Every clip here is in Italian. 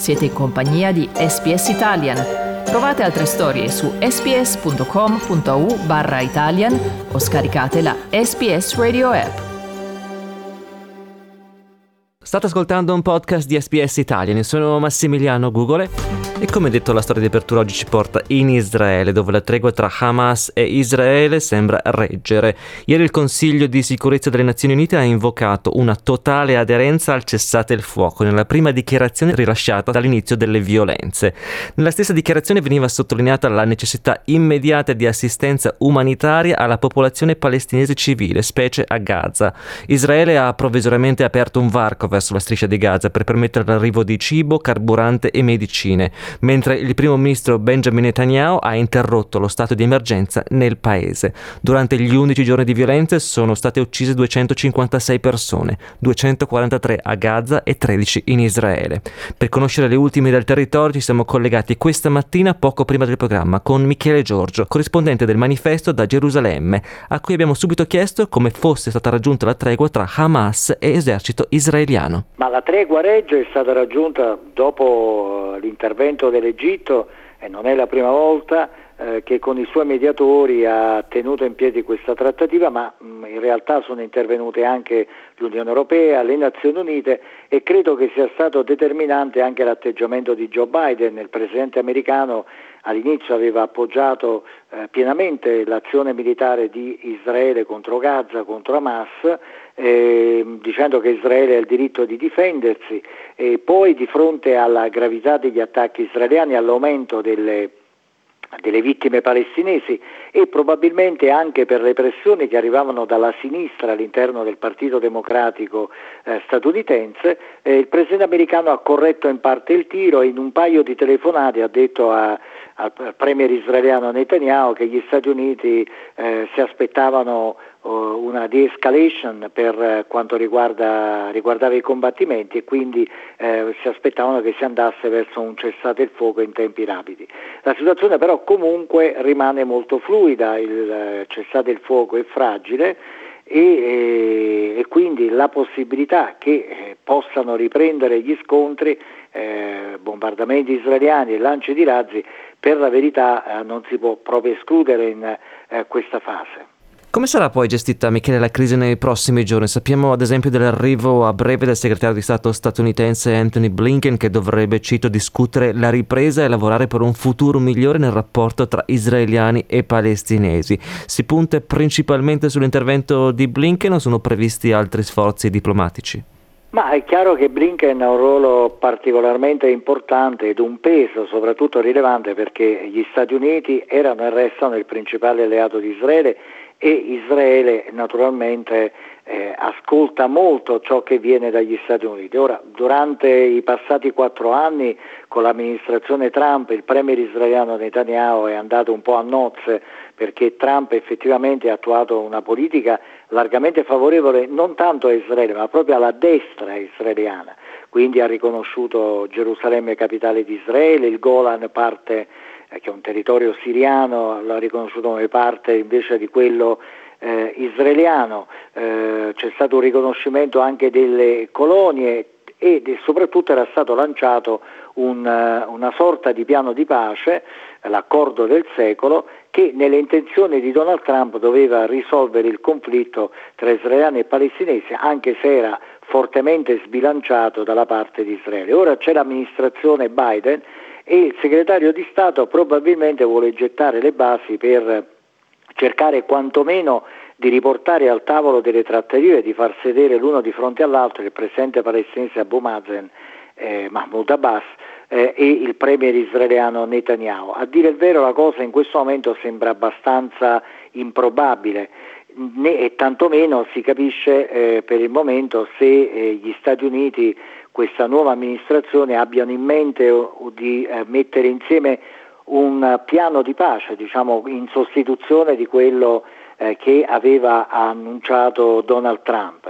Siete in compagnia di SBS Italian. Trovate altre storie su sbs.com.au/Italian o scaricate la SBS Radio app. State ascoltando un podcast di SBS Italian, io sono Massimiliano Gugole e come detto la storia di apertura oggi ci porta in Israele, dove la tregua tra Hamas e Israele sembra reggere. Ieri il Consiglio di Sicurezza delle Nazioni Unite ha invocato una totale aderenza al cessate il fuoco nella prima dichiarazione rilasciata dall'inizio delle violenze. Nella stessa dichiarazione veniva sottolineata la necessità immediata di assistenza umanitaria alla popolazione palestinese civile, specie a Gaza. Israele ha provvisoriamente aperto un varco verso la striscia di Gaza per permettere l'arrivo di cibo, carburante e medicine, mentre il primo ministro Benjamin Netanyahu ha interrotto lo stato di emergenza nel paese. Durante gli 11 giorni di violenze sono state uccise 256 persone, 243 a Gaza e 13 in Israele. Per conoscere le ultime dal territorio ci siamo collegati questa mattina poco prima del programma con Michele Giorgio, corrispondente del Manifesto da Gerusalemme, a cui abbiamo subito chiesto come fosse stata raggiunta la tregua tra Hamas e esercito israeliano. Ma la tregua regge è stata raggiunta dopo l'intervento dell'Egitto e non è la prima volta che con i suoi mediatori ha tenuto in piedi questa trattativa, ma in realtà sono intervenute anche l'Unione Europea, le Nazioni Unite e credo che sia stato determinante anche l'atteggiamento di Joe Biden. Il presidente americano all'inizio aveva appoggiato pienamente l'azione militare di Israele contro Gaza, contro Hamas, dicendo che Israele ha il diritto di difendersi, e poi di fronte alla gravità degli attacchi israeliani, all'aumento delle vittime palestinesi e probabilmente anche per le pressioni che arrivavano dalla sinistra all'interno del Partito Democratico statunitense, il presidente americano ha corretto in parte il tiro e in un paio di telefonate ha detto al premier israeliano Netanyahu che gli Stati Uniti si aspettavano una de-escalation per quanto riguardava i combattimenti e quindi si aspettavano che si andasse verso un cessate il fuoco in tempi rapidi. La situazione però comunque rimane molto fluida, il cessate il fuoco è fragile e quindi la possibilità che possano riprendere gli scontri, bombardamenti israeliani e lanci di razzi, per la verità non si può proprio escludere in questa fase. Come sarà poi gestita, Michele, la crisi nei prossimi giorni? Sappiamo ad esempio dell'arrivo a breve del segretario di Stato statunitense Antony Blinken, che dovrebbe, cito, discutere la ripresa e lavorare per un futuro migliore nel rapporto tra israeliani e palestinesi. Si punta principalmente sull'intervento di Blinken o sono previsti altri sforzi diplomatici? Ma è chiaro che Blinken ha un ruolo particolarmente importante ed un peso soprattutto rilevante, perché gli Stati Uniti erano e restano il principale alleato di Israele e Israele naturalmente ascolta molto ciò che viene dagli Stati Uniti. Ora, durante i passati 4 anni con l'amministrazione Trump il premier israeliano Netanyahu è andato un po' a nozze, perché Trump effettivamente ha attuato una politica largamente favorevole non tanto a Israele ma proprio alla destra israeliana, quindi ha riconosciuto Gerusalemme capitale di Israele, il Golan parte che è un territorio siriano, l'ha riconosciuto come parte invece di quello israeliano, c'è stato un riconoscimento anche delle colonie e soprattutto era stato lanciato una sorta di piano di pace, l'accordo del secolo, che nelle intenzioni di Donald Trump doveva risolvere il conflitto tra israeliani e palestinesi, anche se era fortemente sbilanciato dalla parte di Israele. Ora c'è l'amministrazione Biden e il segretario di Stato probabilmente vuole gettare le basi per cercare quantomeno di riportare al tavolo delle trattative, di far sedere l'uno di fronte all'altro il presidente palestinese Abu Mazen, Mahmoud Abbas, e il premier israeliano Netanyahu. A dire il vero la cosa in questo momento sembra abbastanza improbabile, e tantomeno si capisce per il momento se gli Stati Uniti, questa nuova amministrazione, abbiano in mente di mettere insieme un piano di pace, diciamo, in sostituzione di quello che aveva annunciato Donald Trump.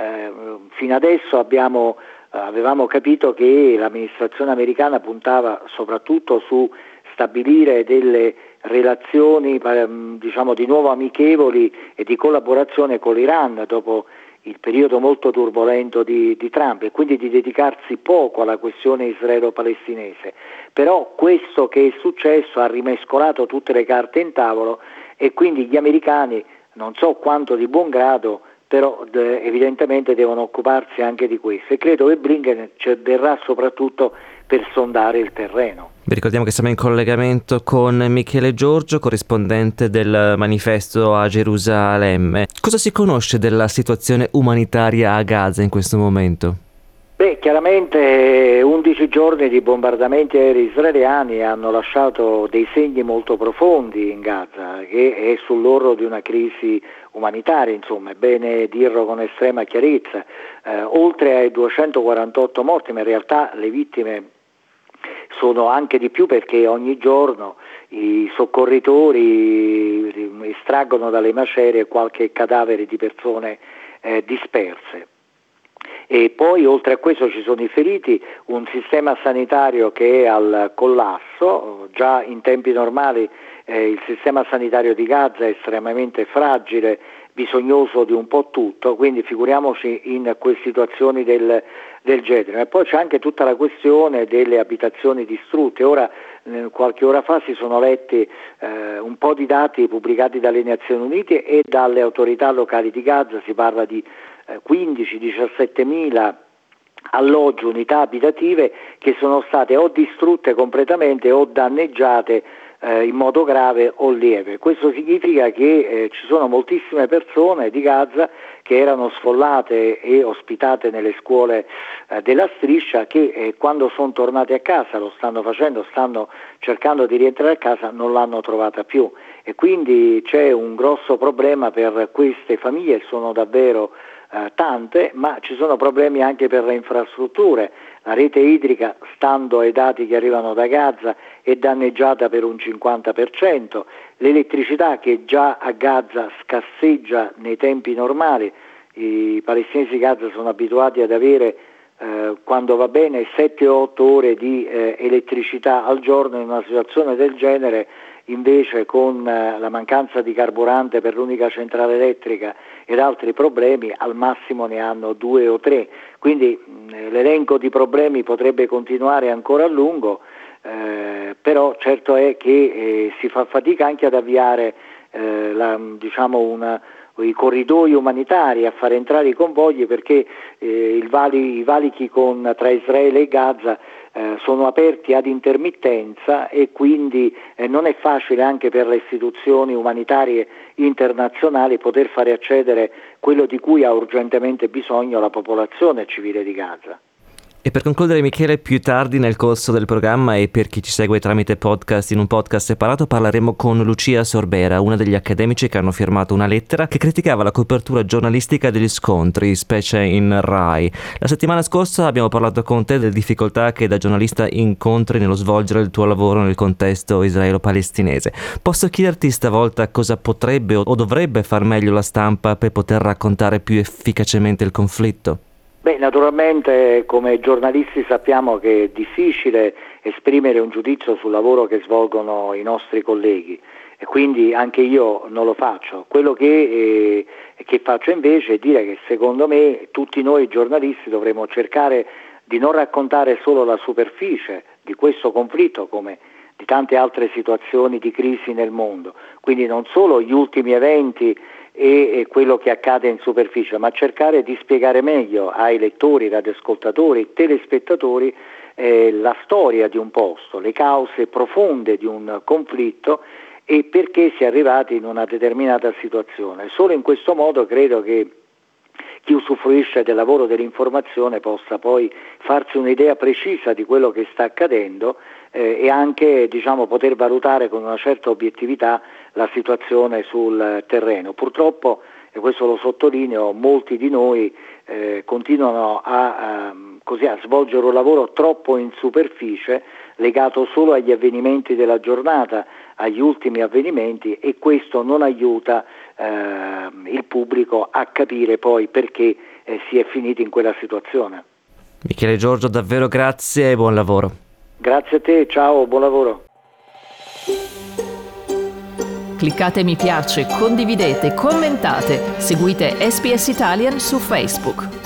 Fino adesso avevamo capito che l'amministrazione americana puntava soprattutto su stabilire delle relazioni diciamo di nuovo amichevoli e di collaborazione con l'Iran dopo il periodo molto turbolento di Trump, e quindi di dedicarsi poco alla questione israelo-palestinese. Però questo che è successo ha rimescolato tutte le carte in tavolo, e quindi gli americani, non so quanto di buon grado, però evidentemente devono occuparsi anche di questo, e credo che Blinken verrà soprattutto per sondare il terreno. Vi ricordiamo che siamo in collegamento con Michele Giorgio, corrispondente del Manifesto a Gerusalemme. Cosa si conosce della situazione umanitaria a Gaza in questo momento? Chiaramente 11 giorni di bombardamenti aerei israeliani hanno lasciato dei segni molto profondi in Gaza, che è sull'orlo di una crisi umanitaria, insomma, è bene dirlo con estrema chiarezza. Oltre ai 248 morti, ma in realtà le vittime sono anche di più, perché ogni giorno i soccorritori estraggono dalle macerie qualche cadavere di persone disperse. E poi oltre a questo ci sono i feriti, un sistema sanitario che è al collasso. Già in tempi normali il sistema sanitario di Gaza è estremamente fragile, bisognoso di un po' tutto, quindi figuriamoci in quelle situazioni del genere. E poi c'è anche tutta la questione delle abitazioni distrutte. Ora, qualche ora fa si sono letti un po' di dati pubblicati dalle Nazioni Unite e dalle autorità locali di Gaza. Si parla di 15-17 mila alloggi, unità abitative che sono state o distrutte completamente o danneggiate in modo grave o lieve. Questo significa che ci sono moltissime persone di Gaza che erano sfollate e ospitate nelle scuole della striscia, che quando sono tornati a casa, lo stanno facendo, stanno cercando di rientrare a casa, non l'hanno trovata più, e quindi c'è un grosso problema per queste famiglie. Sono davvero tante, ma ci sono problemi anche per le infrastrutture. La rete idrica, stando ai dati che arrivano da Gaza, è danneggiata per un 50%, l'elettricità, che già a Gaza scarseggia nei tempi normali, i palestinesi di Gaza sono abituati ad avere quando va bene 7-8 ore di elettricità al giorno. In una situazione del genere, invece, con la mancanza di carburante per l'unica centrale elettrica ed altri problemi, al massimo ne hanno 2 o 3. Quindi l'elenco di problemi potrebbe continuare ancora a lungo, però certo è che si fa fatica anche ad avviare i corridoi umanitari, a far entrare i convogli, perché i valichi tra Israele e Gaza sono aperti ad intermittenza, e quindi non è facile anche per le istituzioni umanitarie internazionali poter fare accedere quello di cui ha urgentemente bisogno la popolazione civile di Gaza. E per concludere, Michele, più tardi nel corso del programma, e per chi ci segue tramite podcast in un podcast separato, parleremo con Lucia Sorbera, una degli accademici che hanno firmato una lettera che criticava la copertura giornalistica degli scontri, specie in Rai. La settimana scorsa abbiamo parlato con te delle difficoltà che da giornalista incontri nello svolgere il tuo lavoro nel contesto israelo-palestinese. Posso chiederti stavolta cosa potrebbe o dovrebbe far meglio la stampa per poter raccontare più efficacemente il conflitto? Naturalmente come giornalisti sappiamo che è difficile esprimere un giudizio sul lavoro che svolgono i nostri colleghi, e quindi anche io non lo faccio. Quello che faccio invece è dire che secondo me tutti noi giornalisti dovremmo cercare di non raccontare solo la superficie di questo conflitto, come di tante altre situazioni di crisi nel mondo, quindi non solo gli ultimi eventi e quello che accade in superficie, ma cercare di spiegare meglio ai lettori, radioascoltatori, telespettatori la storia di un posto, le cause profonde di un conflitto e perché si è arrivati in una determinata situazione. Solo in questo modo credo che chi usufruisce del lavoro dell'informazione possa poi farsi un'idea precisa di quello che sta accadendo e anche poter valutare con una certa obiettività la situazione sul terreno. Purtroppo, e questo lo sottolineo, molti di noi continuano a svolgere un lavoro troppo in superficie, legato solo agli avvenimenti della giornata, agli ultimi avvenimenti, e questo non aiuta il pubblico a capire poi perché si è finiti in quella situazione. Michele Giorgio, davvero grazie e buon lavoro. Grazie a te, ciao, buon lavoro. cliccate mi piace, condividete, commentate, seguite SPS Italian su Facebook.